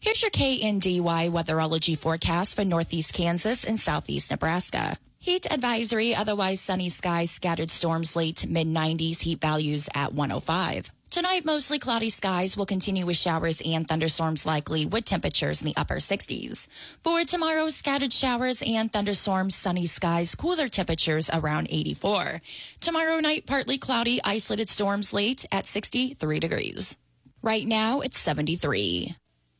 Here's your KNDY weatherology forecast for northeast Kansas and southeast Nebraska. Heat advisory, otherwise sunny skies, scattered storms late mid-90s, heat values at 105. Tonight, mostly cloudy skies will continue with showers and thunderstorms likely with temperatures in the upper 60s. For tomorrow, scattered showers and thunderstorms, sunny skies, cooler temperatures around 84. Tomorrow night, partly cloudy, isolated storms late at 63 degrees. Right now, it's 73.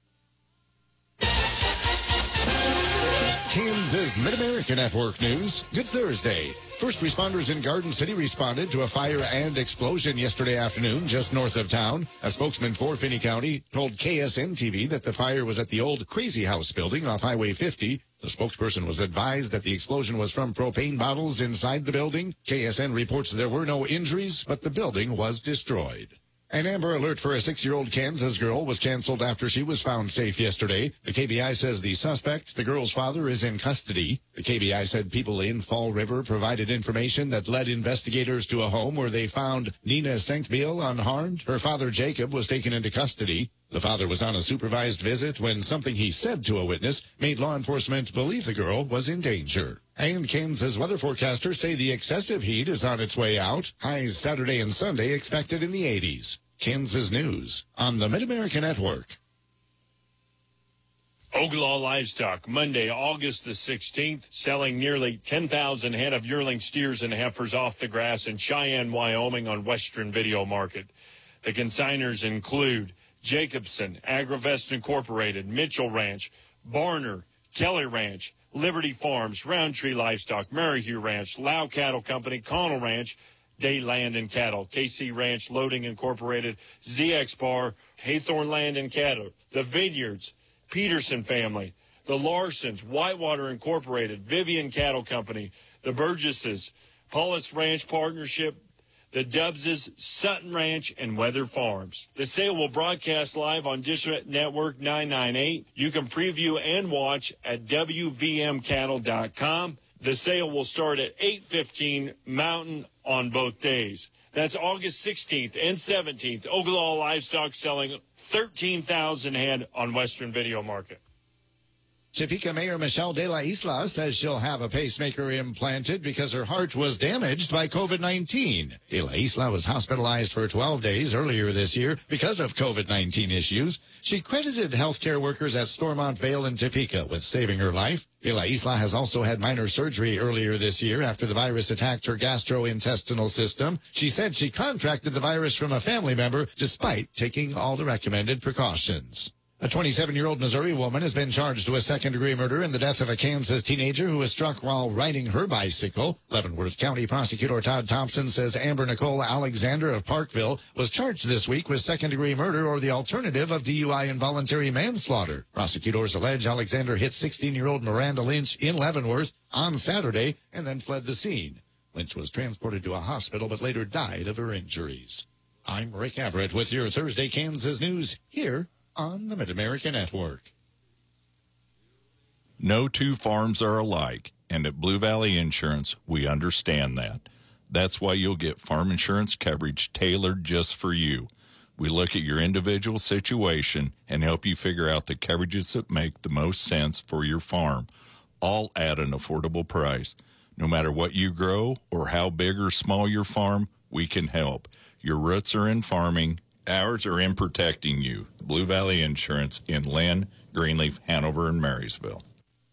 Kansas Mid-America Network News. Good Thursday. First responders in Garden City responded to a fire and explosion yesterday afternoon just north of town. A spokesman for Finney County told KSN-TV that the fire was at the old Crazy House building off Highway 50. The spokesperson was advised that the explosion was from propane bottles inside the building. KSN reports there were no injuries, but the building was destroyed. An Amber Alert for a 6-year-old Kansas girl was canceled after she was found safe yesterday. The KBI says the suspect, the girl's father, is in custody. The KBI said people in Fall River provided information that led investigators to a home where they found Nina Senkbiel unharmed. Her father, Jacob, was taken into custody. The father was on a supervised visit when something he said to a witness made law enforcement believe the girl was in danger. And Kansas weather forecasters say the excessive heat is on its way out. Highs Saturday and Sunday expected in the 80s. Kansas News on the Mid-America Network. Oglaw Livestock, Monday, August the 16th, selling nearly 10,000 head of yearling steers and heifers off the grass in Cheyenne, Wyoming on Western Video Market. The consigners include Jacobson, AgriVest Incorporated, Mitchell Ranch, Barner, Kelly Ranch, Liberty Farms, Roundtree Livestock, Maryhugh Ranch, Lau Cattle Company, Connell Ranch, Day Land and Cattle, KC Ranch Loading Incorporated, ZX Bar, Haythorn Land and Cattle, The Vineyards, Peterson Family, The Larsons, Whitewater Incorporated, Vivian Cattle Company, The Burgesses, Paulus Ranch Partnership, The Dubbses, Sutton Ranch, and Weather Farms. The sale will broadcast live on Dish Network 998. You can preview and watch at WVMCattle.com. The sale will start at 8:15 Mountain on both days. That's August 16th and 17th. Oglaw Livestock selling 13,000 head on Western Video Market. Topeka Mayor Michelle De La Isla says she'll have a pacemaker implanted because her heart was damaged by COVID-19. De La Isla was hospitalized for 12 days earlier this year because of COVID-19 issues. She credited healthcare workers at Stormont Vale in Topeka with saving her life. De La Isla has also had minor surgery earlier this year after the virus attacked her gastrointestinal system. She said she contracted the virus from a family member despite taking all the recommended precautions. A 27-year-old Missouri woman has been charged with second-degree murder in the death of a Kansas teenager who was struck while riding her bicycle. Leavenworth County Prosecutor Todd Thompson says Amber Nicole Alexander of Parkville was charged this week with second-degree murder or the alternative of DUI involuntary manslaughter. Prosecutors allege Alexander hit 16-year-old Miranda Lynch in Leavenworth on Saturday and then fled the scene. Lynch was transported to a hospital but later died of her injuries. I'm Rick Everett with your Thursday Kansas News here on the Mid-America Network. No two farms are alike, and at Blue Valley Insurance, we understand that. That's why you'll get farm insurance coverage tailored just for you. We look at your individual situation and help you figure out the coverages that make the most sense for your farm, all at an affordable price. No matter what you grow or how big or small your farm, we can help. Your roots are in farming. Ours are in protecting you. Blue Valley Insurance in Lynn, Greenleaf, Hanover, and Marysville.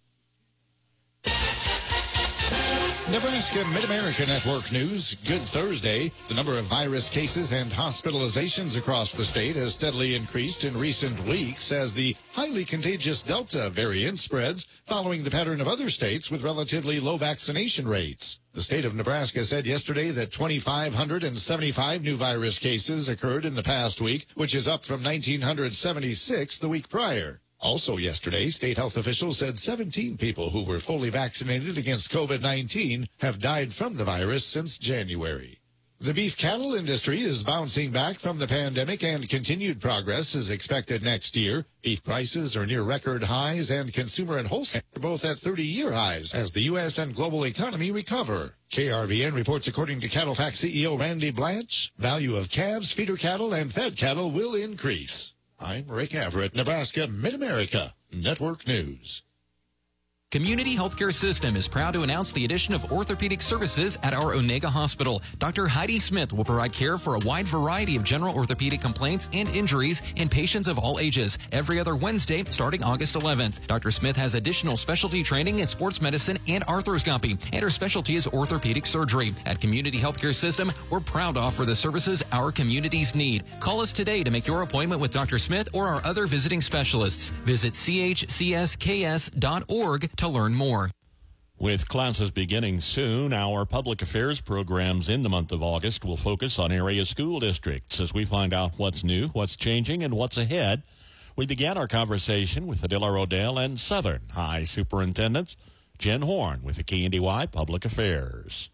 Nebraska Mid-America Network News. Good Thursday. The number of virus cases and hospitalizations across the state has steadily increased in recent weeks as the highly contagious Delta variant spreads, following the pattern of other states with relatively low vaccination rates. The state of Nebraska said yesterday that 2,575 new virus cases occurred in the past week, which is up from 1,976 the week prior. Also yesterday, state health officials said 17 people who were fully vaccinated against COVID-19 have died from the virus since January. The beef cattle industry is bouncing back from the pandemic and continued progress is expected next year. Beef prices are near record highs and consumer and wholesale are both at 30-year highs as the U.S. and global economy recover. KRVN reports according to CattleFax CEO Randy Blanch, value of calves, feeder cattle, and fed cattle will increase. I'm Rick Everett, Nebraska Mid-America Network News. Community Healthcare System is proud to announce the addition of orthopedic services at our Onega Hospital. Dr. Heidi Smith will provide care for a wide variety of general orthopedic complaints and injuries in patients of all ages every other Wednesday starting August 11th. Dr. Smith has additional specialty training in sports medicine and arthroscopy, and her specialty is orthopedic surgery. At Community Healthcare System, we're proud to offer the services our communities need. Call us today to make your appointment with Dr. Smith or our other visiting specialists. Visit chcsks.org to learn more. With classes beginning soon, our public affairs programs in the month of August will focus on area school districts as we find out what's new, what's changing, and what's ahead. We began our conversation with the Diller Odell and Southern High Superintendents. Jen Horn with the KNDY Public Affairs.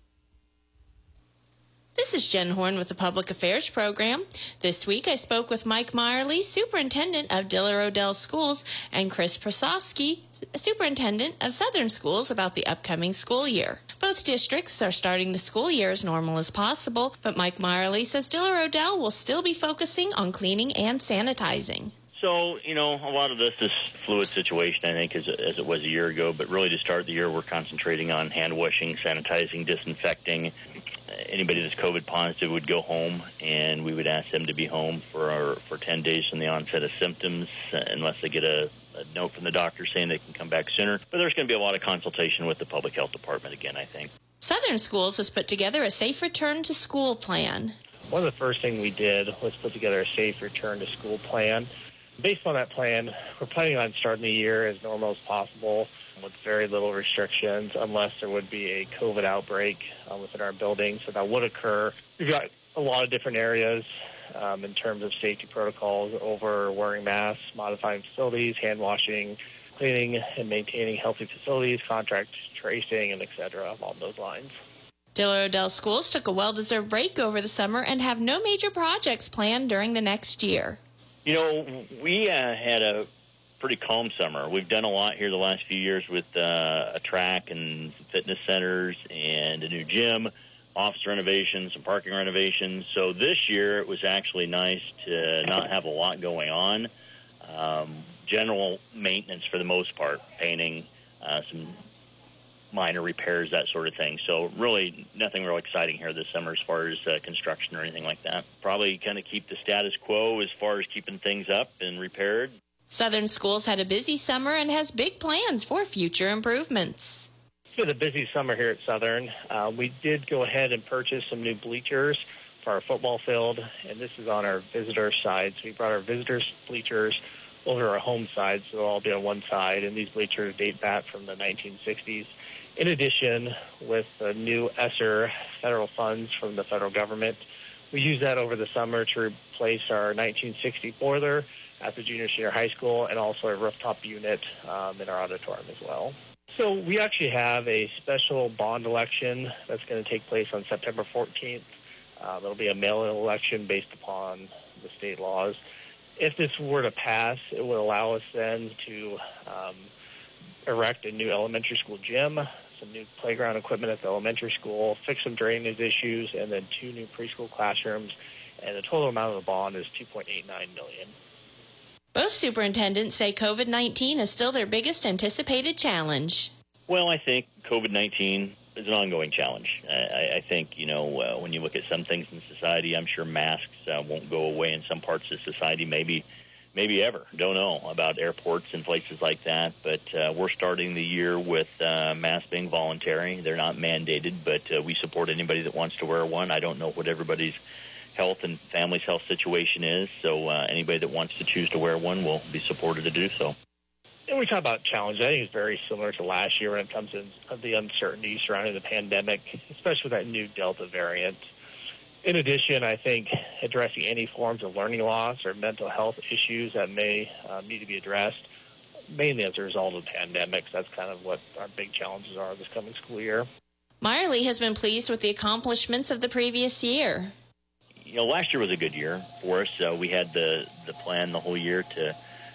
This is Jen Horn with the Public Affairs Program. This week I spoke with Mike Meyerly, Superintendent of Diller Odell Schools, and Chris Prasowski, Superintendent of Southern Schools, about the upcoming school year. Both districts are starting the school year as normal as possible, but Mike Meyerly says Diller Odell will still be focusing on cleaning and sanitizing. So, a lot of this is fluid situation, I think, as it was a year ago. But really, to start the year, we're concentrating on hand washing, sanitizing, disinfecting. Anybody that's COVID positive would go home, and we would ask them to be home for 10 days from the onset of symptoms, unless they get a note from the doctor saying they can come back sooner. But there's going to be a lot of consultation with the public health department again, I think. Southern Schools has put together a safe return to school plan. One of the first things we did was put together a safe return to school plan. Based on that plan, we're planning on starting the year as normal as possible with very little restrictions unless there would be a COVID outbreak within our building. So that would occur. We've got a lot of different areas in terms of safety protocols over wearing masks, modifying facilities, hand washing, cleaning and maintaining healthy facilities, contact tracing, and et cetera, along those lines. Diller Odell Schools took a well-deserved break over the summer and have no major projects planned during the next year. We had a pretty calm summer. We've done a lot here the last few years with a track and fitness centers and a new gym, office renovations, some parking renovations. So this year it was actually nice to not have a lot going on. General maintenance for the most part, painting, some minor repairs, that sort of thing. So really nothing real exciting here this summer as far as construction or anything like that. Probably kind of keep the status quo as far as keeping things up and repaired. Southern Schools had a busy summer and has big plans for future improvements. It's been a busy summer here at Southern. We did go ahead and purchase some new bleachers for our football field, and this is on our visitor side. So we brought our visitors' bleachers over to our home side, so they'll all be on one side, and these bleachers date back from the 1960s. In addition, with the new ESSER federal funds from the federal government, we used that over the summer to replace our 1960 boiler at the junior high school and also a rooftop unit in our auditorium as well. So we actually have a special bond election that's going to take place on September 14th. It'll be a mail-in election based upon the state laws. If this were to pass, it would allow us then to erect a new elementary school gym, some new playground equipment at the elementary school, fix some drainage issues, and then 2 new preschool classrooms. And the total amount of the bond is $2.89 million. Both superintendents say COVID-19 is still their biggest anticipated challenge. Well, I think COVID-19 is an ongoing challenge. I think, when you look at some things in society, I'm sure masks won't go away in some parts of society, maybe ever. Don't know about airports and places like that. But we're starting the year with masks being voluntary. They're not mandated, but we support anybody that wants to wear one. I don't know what everybody's health and family's health situation is, so anybody that wants to choose to wear one will be supported to do so. And we talk about challenges. I think it's very similar to last year when it comes to the uncertainty surrounding the pandemic, especially with that new Delta variant. In addition, I think addressing any forms of learning loss or mental health issues that may need to be addressed, mainly as a result of the pandemic. That's kind of what our big challenges are this coming school year. Meyerly has been pleased with the accomplishments of the previous year. Last year was a good year for us. We had the plan the whole year to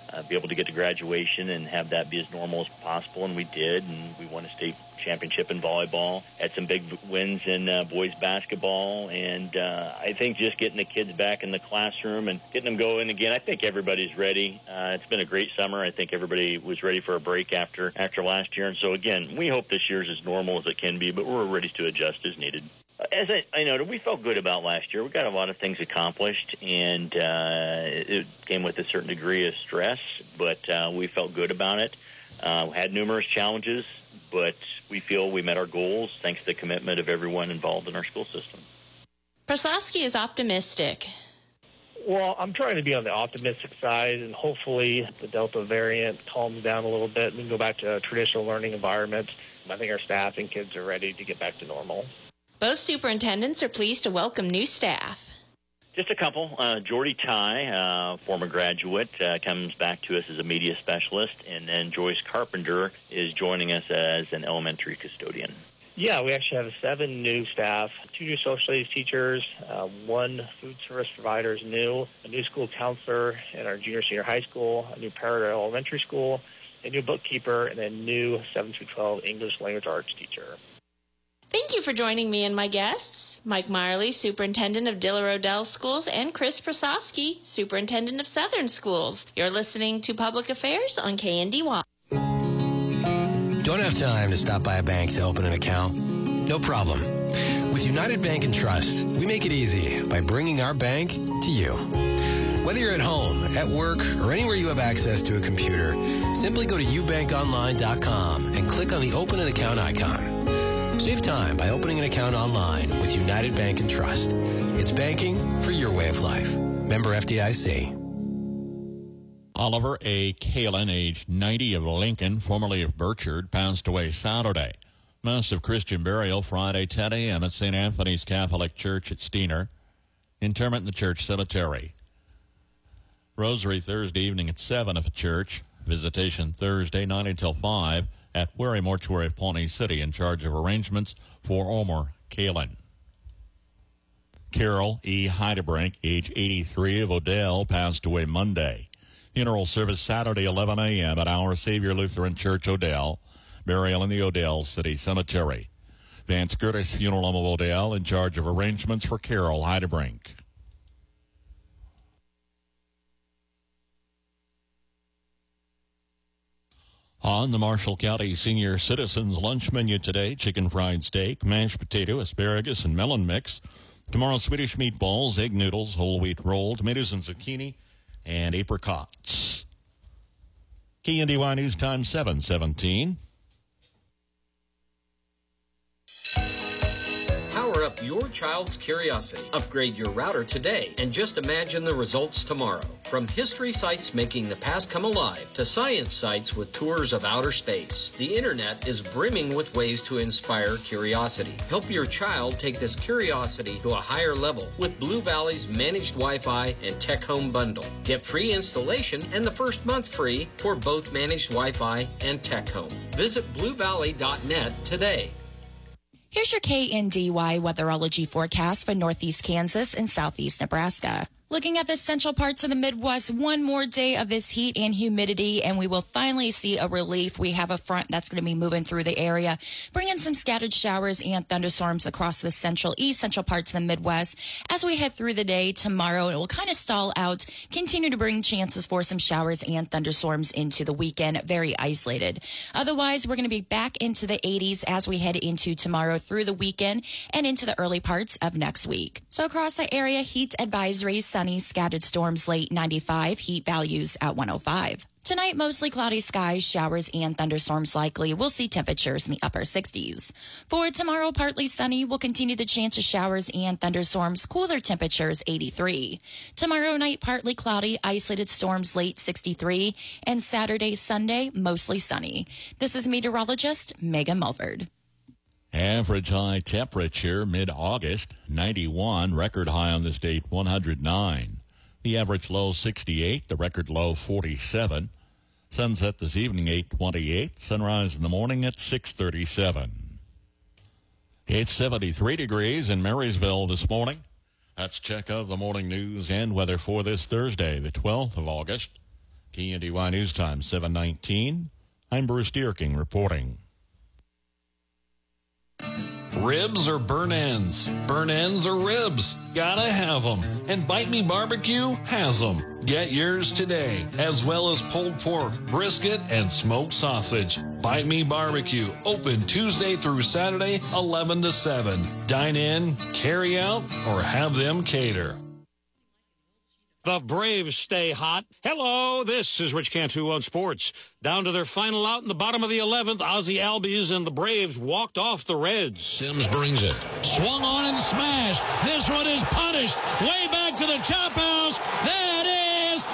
be able to get to graduation and have that be as normal as possible, and we did, and we won a state championship in volleyball, had some big wins in boys basketball, and I think just getting the kids back in the classroom and getting them going again, I think everybody's ready. It's been a great summer. I think everybody was ready for a break after last year, and so again, we hope this year's as normal as it can be, but we're ready to adjust as needed. As I noted, we felt good about last year. We got a lot of things accomplished, and it came with a certain degree of stress, but we felt good about it. We had numerous challenges, but we feel we met our goals thanks to the commitment of everyone involved in our school system. Prasosky is optimistic. Well, I'm trying to be on the optimistic side, and hopefully the Delta variant calms down a little bit and we can go back to a traditional learning environment. I think our staff and kids are ready to get back to normal. Both superintendents are pleased to welcome new staff. Just a couple. Jordy Ty, former graduate, comes back to us as a media specialist, and then Joyce Carpenter is joining us as an elementary custodian. Yeah, we actually have 7 new staff, 2 new social studies teachers, 1 food service provider is new, a new school counselor in our junior-senior high school, a new para elementary school, a new bookkeeper, and a new 7 through 12 English language arts teacher. Thank you for joining me and my guests, Mike Meyerly, Superintendent of Diller-Odell Schools, and Chris Prasosky, Superintendent of Southern Schools. You're listening to Public Affairs on KNDY. Don't have time to stop by a bank to open an account? No problem. With United Bank and Trust, we make it easy by bringing our bank to you. Whether you're at home, at work, or anywhere you have access to a computer, simply go to ubankonline.com and click on the Open an Account icon. Save time by opening an account online with United Bank and Trust. It's banking for your way of life. Member FDIC. Oliver A. Kalin, age 90, of Lincoln, formerly of Burchard, passed away Saturday. Massive Christian burial Friday 10 a.m. at St. Anthony's Catholic Church at Steiner. Interment in the church cemetery. Rosary Thursday evening at 7 at the church. Visitation Thursday 9 until 5 at Wary Mortuary of Pawnee City, in charge of arrangements for Omer Kalin. Carol E. Heidebrink, age 83, of Odell, passed away Monday. Funeral service Saturday 11 a.m. at Our Savior Lutheran Church, Odell. Burial in the Odell City Cemetery. Vance Curtis Funeral Home of Odell, in charge of arrangements for Carol Heidebrink. On the Marshall County Senior Citizens Lunch Menu today, chicken fried steak, mashed potato, asparagus, and melon mix. Tomorrow, Swedish meatballs, egg noodles, whole wheat roll, tomatoes and zucchini, and apricots. KNDY News Time 7:17. Power up your child's curiosity. Upgrade your router today and just imagine the results tomorrow. From history sites making the past come alive to science sites with tours of outer space, the internet is brimming with ways to inspire curiosity. Help your child take this curiosity to a higher level with Blue Valley's Managed Wi-Fi and Tech Home Bundle. Get free installation and the first month free for both Managed Wi-Fi and Tech Home. Visit bluevalley.net today. Here's your KNDY weatherology forecast for northeast Kansas and southeast Nebraska. Looking at the central parts of the Midwest, one more day of this heat and humidity, and we will finally see a relief. We have a front that's going to be moving through the area, bringing some scattered showers and thunderstorms across the central parts of the Midwest. As we head through the day tomorrow, it will kind of stall out, continue to bring chances for some showers and thunderstorms into the weekend, very isolated. Otherwise, we're going to be back into the 80s as we head into tomorrow through the weekend and into the early parts of next week. So across the area, heat advisories, sunny, scattered storms late 95, heat values at 105. Tonight, mostly cloudy skies, showers and thunderstorms likely. We'll see temperatures in the upper 60s. For tomorrow, partly sunny. We'll continue the chance of showers and thunderstorms, cooler temperatures 83. Tomorrow night, partly cloudy, isolated storms late 63. And Saturday, Sunday, mostly sunny. This is meteorologist Megan Mulford. Average high temperature mid-August, 91. Record high on this date, 109. The average low, 68. The record low, 47. Sunset this evening, 8:28. Sunrise in the morning at 6:37. It's 73 degrees in Marysville this morning. That's check of the morning news and weather for this Thursday, the 12th of August. KNDY News Time, 7:19. I'm Bruce Dierking reporting. Ribs or burn ends? Burn ends or ribs? Gotta have them. And Bite Me Barbecue has them. Get yours today, as well as pulled pork, brisket, and smoked sausage. Bite Me Barbecue, open Tuesday through Saturday, 11 to 7. Dine in, carry out, or have them cater. The Braves stay hot. Hello, this is Rich Cantu on sports. Down to their final out in the bottom of the 11th, Ozzie Albies and the Braves walked off the Reds. Sims brings it. Swung on and smashed. This one is punished. Way back to the chop house. That is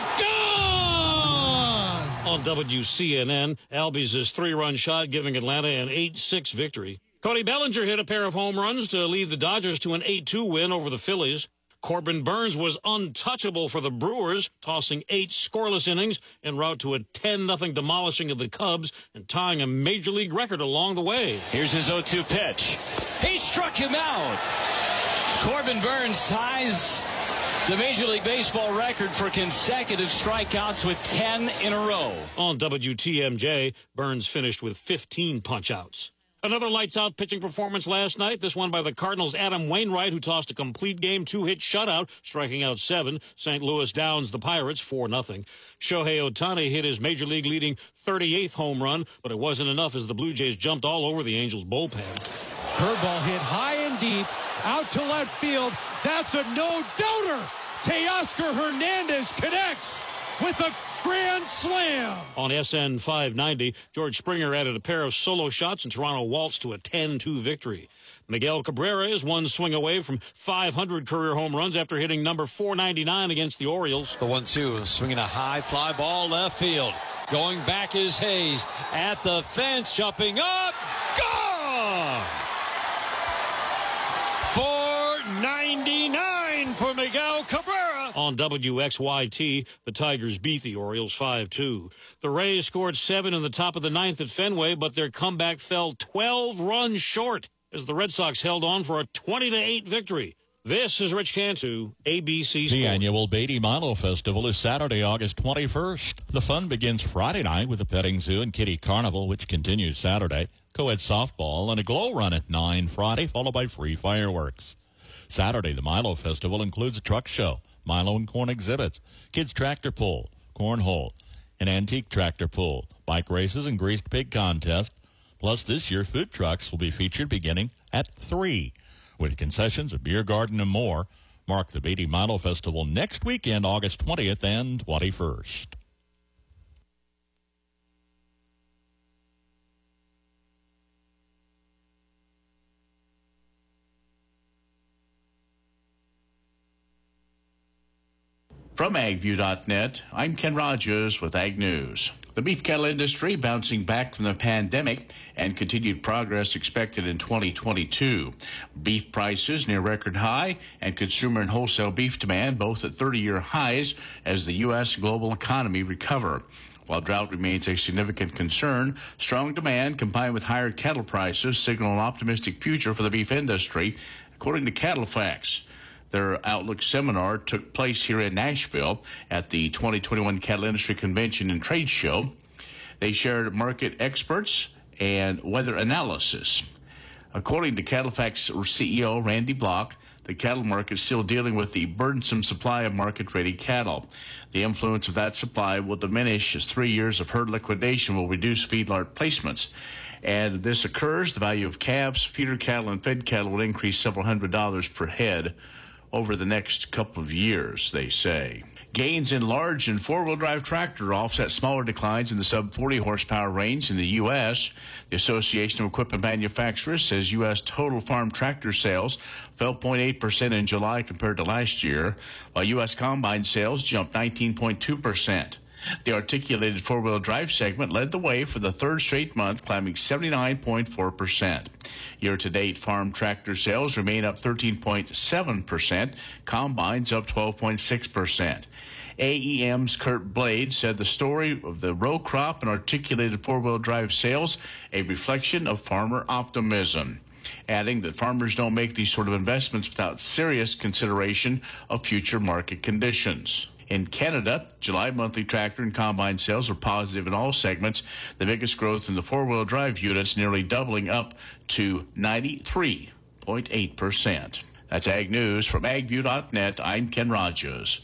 gone! On WCNN, Albies' 3-run shot giving Atlanta an 8-6 victory. Cody Bellinger hit a pair of home runs to lead the Dodgers to an 8-2 win over the Phillies. Corbin Burns was untouchable for the Brewers, tossing 8 scoreless innings en route to a 10-0 demolishing of the Cubs and tying a Major League record along the way. Here's his 0-2 pitch. He struck him out. Corbin Burns ties the Major League Baseball record for consecutive strikeouts with 10 in a row. On WTMJ, Burns finished with 15 punch-outs. Another lights-out pitching performance last night, this one by the Cardinals' Adam Wainwright, who tossed a complete game 2-hit shutout, striking out 7. St. Louis downs the Pirates 4-0. Shohei Ohtani hit his Major League leading 38th home run, but it wasn't enough as the Blue Jays jumped all over the Angels' bullpen. Curveball hit high and deep, out to left field. That's a no-doubter. Teoscar Hernandez connects with a grand slam. On SN 590, George Springer added a pair of solo shots and Toronto waltzed to a 10-2 victory. Miguel Cabrera is one swing away from 500 career home runs after hitting number 499 against the Orioles. The 1-2, swinging a high fly ball left field. Going back is Hayes at the fence, jumping up. Gone! 499 for Miguel Cabrera. On WXYT, the Tigers beat the Orioles 5-2. The Rays scored 7 in the top of the 9th at Fenway, but their comeback fell 12 runs short as the Red Sox held on for a 20-8 victory. This is Rich Cantu, ABC Sports. The annual Beatty Milo Festival is Saturday, August 21st. The fun begins Friday night with a petting zoo and kiddie carnival, which continues Saturday. Co-ed softball and a glow run at 9 Friday, followed by free fireworks. Saturday, the Milo Festival includes a truck show, Milo and corn exhibits, kids tractor pull, cornhole, an antique tractor pull, bike races, and greased pig contest. Plus, this year, food trucks will be featured beginning at 3, with concessions, a beer garden, and more. Mark the Beatty Milo Festival next weekend, August 20th and 21st. From AgView.net, I'm Ken Rogers with Ag News. The beef cattle industry bouncing back from the pandemic and continued progress expected in 2022. Beef prices near record high and consumer and wholesale beef demand both at 30-year highs as the U.S. global economy recover. While drought remains a significant concern, strong demand combined with higher cattle prices signal an optimistic future for the beef industry, according to CattleFax. Their Outlook seminar took place here in Nashville at the 2021 Cattle Industry Convention and Trade Show. They shared market experts and weather analysis. According to CattleFax CEO Randy Block, the cattle market is still dealing with the burdensome supply of market-ready cattle. The influence of that supply will diminish as 3 years of herd liquidation will reduce feedlot placements. And if this occurs, the value of calves, feeder cattle, and fed cattle will increase several $100s per head over the next couple of years, they say. Gains in large and four-wheel drive tractor offset smaller declines in the sub-40 horsepower range in the U.S. The Association of Equipment Manufacturers says U.S. total farm tractor sales fell 0.8% in July compared to last year, while U.S. combine sales jumped 19.2%. The articulated four-wheel drive segment led the way for the third straight month, climbing 79.4%. Year-to-date, farm tractor sales remain up 13.7%, combines up 12.6%. AEM's Kurt Blade said the story of the row crop and articulated four-wheel drive sales a reflection of farmer optimism, adding that farmers don't make these sort of investments without serious consideration of future market conditions. In Canada, July monthly tractor and combine sales are positive in all segments. The biggest growth in the four-wheel drive units, nearly doubling up to 93.8%. That's Ag News from agview.net. I'm Ken Rogers.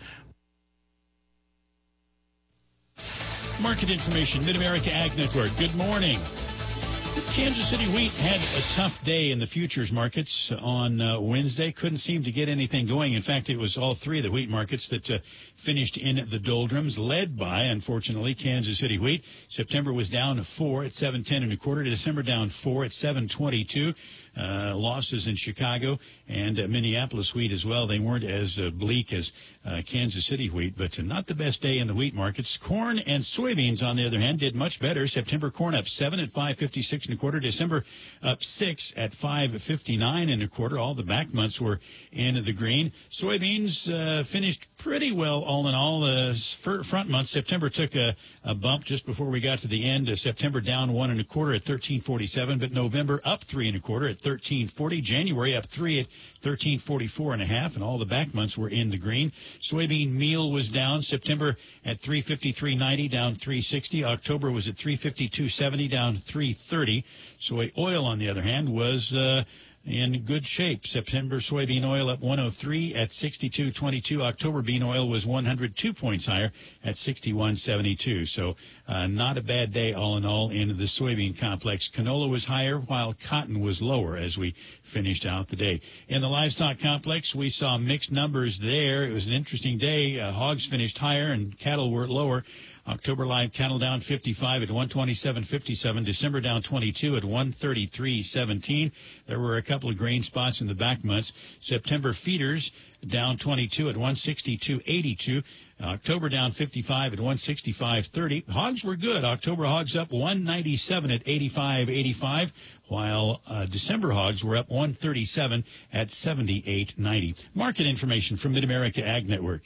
Market information, Mid-America Ag Network. Good morning. Kansas City wheat had a tough day in the futures markets on Wednesday. Couldn't seem to get anything going. In fact, it was all three of the wheat markets that finished in the doldrums, led by, unfortunately, Kansas City wheat. September was down 4 at 7.10 1/4. December down 4 at 7.22. Losses in Chicago and Minneapolis wheat as well. They weren't as bleak as Kansas City wheat, but not the best day in the wheat markets. Corn and soybeans, on the other hand, did much better. September corn up 7 at 5.56 1/4. December up 6 at 5.59 1/4. All the back months were in the green. Soybeans finished pretty well all in all. Front month, September took a bump just before we got to the end. September down 1 1/4 at 13.47, but November up 3 1/4 at 13.40. January up 3 at 13.44 1/2, and all the back months were in the green. Soybean meal was down. September at 353.90, down 360. October was at 352.70, down 330. Soy oil, on the other hand, was in good shape. September soybean oil up 103 at 62.22. October bean oil was 102 points higher at 61.72. So not a bad day all in all in the soybean complex. Canola was higher while cotton was lower as we finished out the day. In the livestock complex, we saw mixed numbers there. It was an interesting day. Hogs finished higher and cattle were lower. October live cattle down 55 at 127.57. December down 22 at 133.17. There were a couple of grain spots in the back months. September feeders down 22 at 162.82. October down 55 at 165.30. Hogs were good. October hogs up 197 at 85.85, while December hogs were up 137 at 78.90. Market information from Mid-America Ag Network.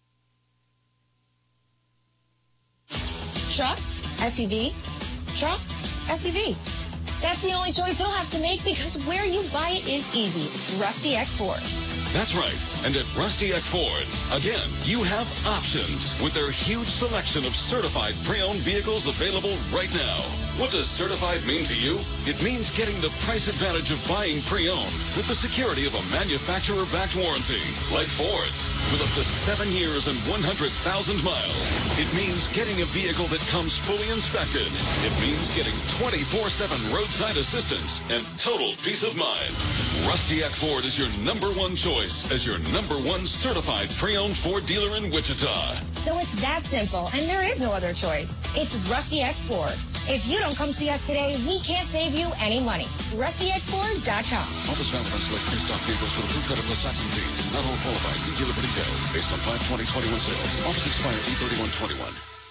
Truck, SUV, truck, SUV. That's the only choice you'll have to make because where you buy it is easy. Rusty Eck Ford. That's right. And at Rusty Eck Ford, again, you have options with their huge selection of certified pre-owned vehicles available right now. What does certified mean to you? It means getting the price advantage of buying pre-owned with the security of a manufacturer-backed warranty, like Ford's, with up to 7 years and 100,000 miles. It means getting a vehicle that comes fully inspected. It means getting 24/7 roadside assistance and total peace of mind. Rusty Eck Ford is your #1 choice as your #1 certified pre-owned Ford dealer in Wichita. So it's that simple, and there is no other choice. It's Rusty Eck Ford. If you don't come see us today, we can't save you any money. RustyEckFord.com. Offers valid on select pre-stock vehicles with approved credit plus tax and fees. Not all qualify. See dealer for details. Based on 5/20/21 sales. Offers expire 8/31/21.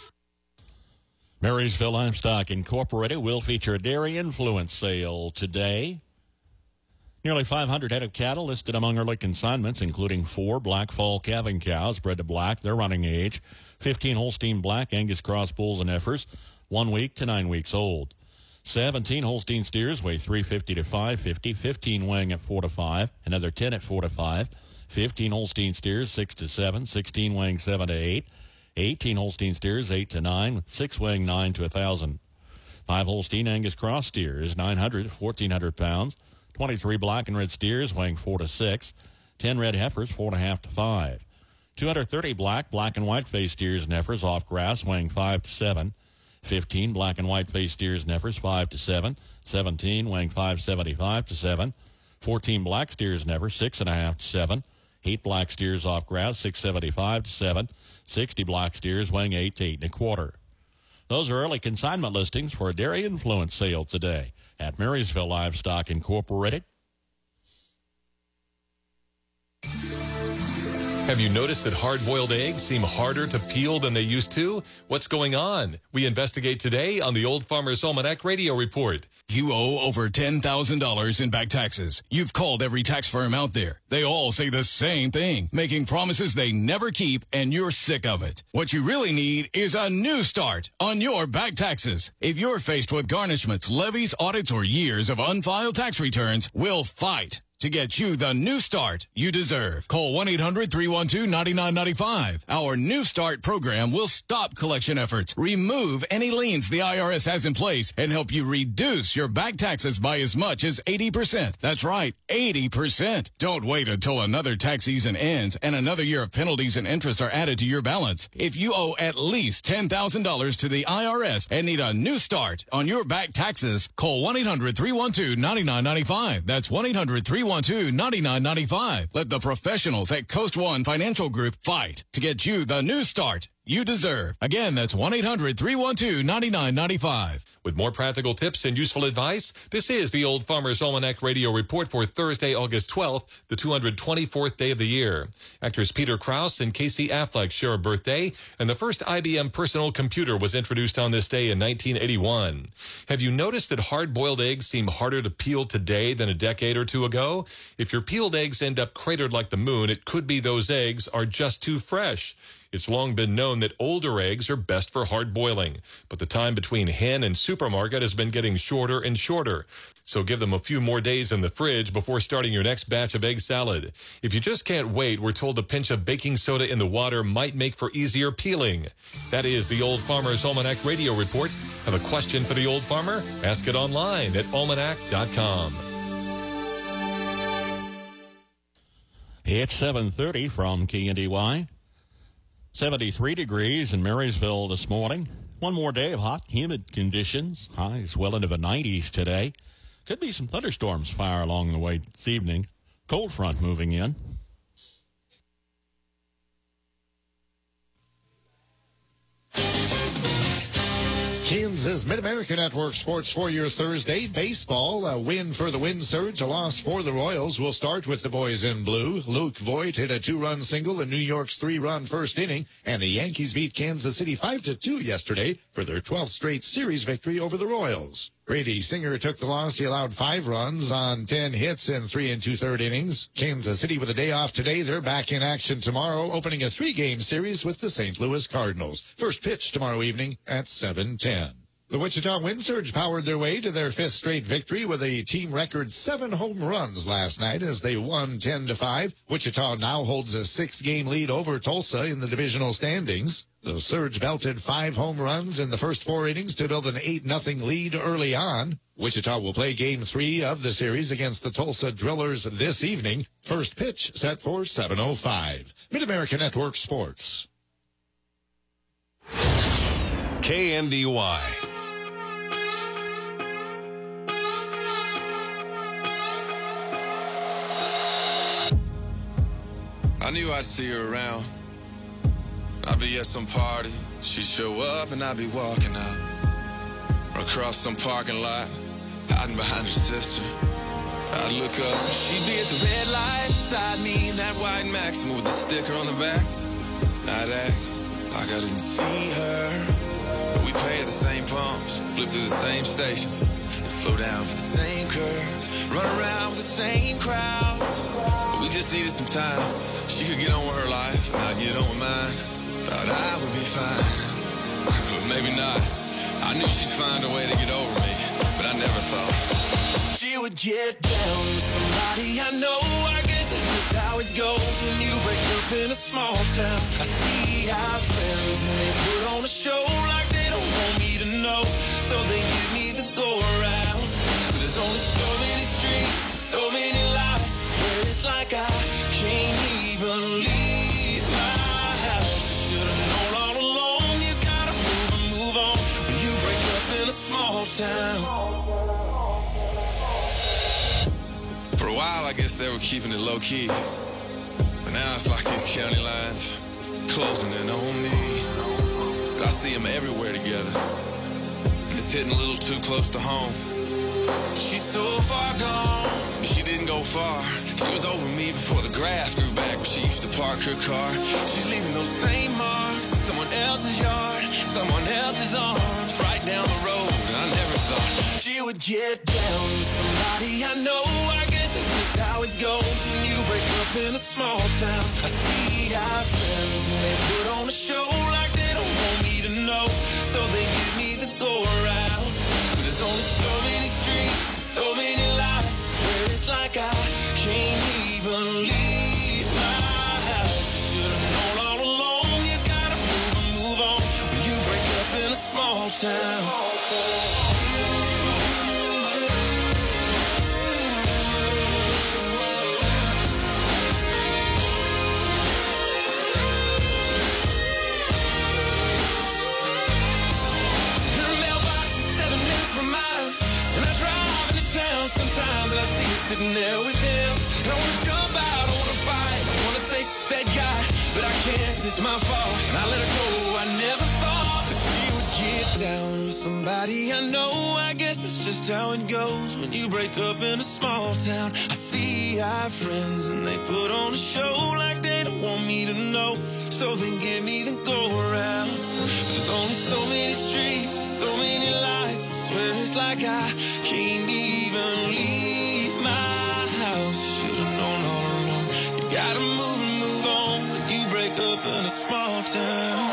Marysville Livestock Incorporated will feature a dairy influence sale today. Nearly 500 head of cattle listed among early consignments, including 4 black fall calving cows bred to black, their running age, 15 Holstein black Angus cross bulls and heifers, 1 week to 9 weeks old. 17 Holstein steers weigh 350 to 550, 15 weighing at 4 to 5, another 10 at 4 to 5, 15 Holstein steers 6 to 7, 16 weighing 7 to 8, 18 Holstein steers 8 to 9, 6 weighing 9 to 1,000. 5 Holstein Angus cross steers 900 to 1,400 pounds, 23 black and red steers weighing 4 to 6, 10 red heifers 4.5 to 5, 230 black and white face steers and heifers off grass weighing 5 to 7, 15 black and white face steers and heifers 5 to 7, 17 weighing 5.75 to 7, 14 black steers and heifers 6.5 to 7, 8 black steers off grass 6.75 to 7, 60 black steers weighing 8 to 8 1/4. Those are early consignment listings for a dairy influence sale today at Marysville Livestock Incorporated. Have you noticed that hard-boiled eggs seem harder to peel than they used to? What's going on? We investigate today on the Old Farmer's Almanac Radio Report. You owe over $10,000 in back taxes. You've called every tax firm out there. They all say the same thing, making promises they never keep, and you're sick of it. What you really need is a new start on your back taxes. If you're faced with garnishments, levies, audits, or years of unfiled tax returns, we'll fight. to get you the new start you deserve. Call 1-800-312-9995. Our New Start program will stop collection efforts, remove any liens the IRS has in place, and help you reduce your back taxes by as much as 80%. That's right, 80%. Don't wait until another tax season ends and another year of penalties and interest are added to your balance. If you owe at least $10,000 to the IRS and need a new start on your back taxes, call 1-800-312-9995. That's 1-800-312-9995. Let the professionals at Coast One Financial Group fight to get you the new start you deserve. Again, that's 1-800-312-9995. With more practical tips and useful advice, this is the Old Farmer's Almanac Radio Report for Thursday, August 12th, the 224th day of the year. Actors Peter Krause and Casey Affleck share a birthday, and the first IBM personal computer was introduced on this day in 1981. Have you noticed that hard-boiled eggs seem harder to peel today than a decade or two ago? If your peeled eggs end up cratered like the moon, it could be those eggs are just too fresh. It's long been known that older eggs are best for hard boiling, but the time between hen and supermarket has been getting shorter and shorter. So give them a few more days in the fridge before starting your next batch of egg salad. If you just can't wait, we're told a pinch of baking soda in the water might make for easier peeling. That is the Old Farmer's Almanac Radio Report. Have a question for the Old Farmer? Ask it online at almanac.com. It's 7:30 from KNDY. 73 degrees in Marysville this morning. One more day of hot, humid conditions. Highs well into the 90s today. Could be some thunderstorms fire along the way this evening. Cold front moving in. Kansas Mid-America Network Sports for your Thursday. Baseball, a win for the Wind Surge, a loss for the Royals. We'll start with the boys in blue. Luke Voigt hit a 2-run single in New York's 3-run first inning, and the Yankees beat Kansas City 5-2 yesterday for their 12th straight series victory over the Royals. Brady Singer took the loss. He allowed 5 runs on 10 hits in 3 2/3 innings. Kansas City with a day off today. They're back in action tomorrow, opening a 3-game series with the St. Louis Cardinals. First pitch tomorrow evening at 7:10. The Wichita Wind Surge powered their way to their 5th straight victory with a team record 7 home runs last night as they won 10-5. Wichita now holds a 6-game lead over Tulsa in the divisional standings. The Surge belted 5 home runs in the first 4 innings to build an 8-0 lead early on. Wichita will play Game 3 of the series against the Tulsa Drillers this evening. First pitch set for 7:05. Mid-America Network Sports. KNDY. I knew I'd see her around. I'd be at some party, she'd show up and I'd be walking out. Or across some parking lot, hiding behind her sister. I'd look up, she'd be at the red light beside me in that white Maxima with the sticker on the back. I'd act like I didn't see her. But we pay at the same pumps, flip through the same stations, and slow down for the same curves, run around with the same crowds. But we just needed some time. She could get on with her life, and I'd get on with mine. Thought I would be fine, but maybe not. I knew she'd find a way to get over me, but I never thought she would get down with somebody I know. I guess that's just how it goes when you break up in a small town. I see our friends and they put on a show like they don't want me to know, so they give me the go around. But there's only so many streets, so many lights, swear it's like I can't even leave my house. Should've known all along, you gotta move and move on when you break up in a small town. For a while, I guess they were keeping it low-key, but now it's like these county lines closing in on me. I see them everywhere together. It's hitting a little too close to home. She's so far gone, but she didn't go far. She was over me before the grass grew back where she used to park her car. She's leaving those same marks in someone else's yard, someone else's arms, right down the road. And I never thought she would get down with somebody I know. I guess that's just how it goes when you break up in a small town. I see our friends and they put on a show like they don't want me to know, so they give me the go around. But there's only so many streets, so many lights, swear it's like I can't town. Sometimes and I see you sitting there with him, and I wanna jump out, I wanna fight, I wanna say that guy, but I can't, it's my fault, and I let her go. I never thought that she would get down with somebody I know. I guess that's just how it goes when you break up in a small town. I see our friends and they put on a show like they don't want me to know, so they give me the go around. But there's only so many streets and so many lights, I swear it's like I can't even leave my house. Should've known all along, you gotta move and move on when you break up in a small town.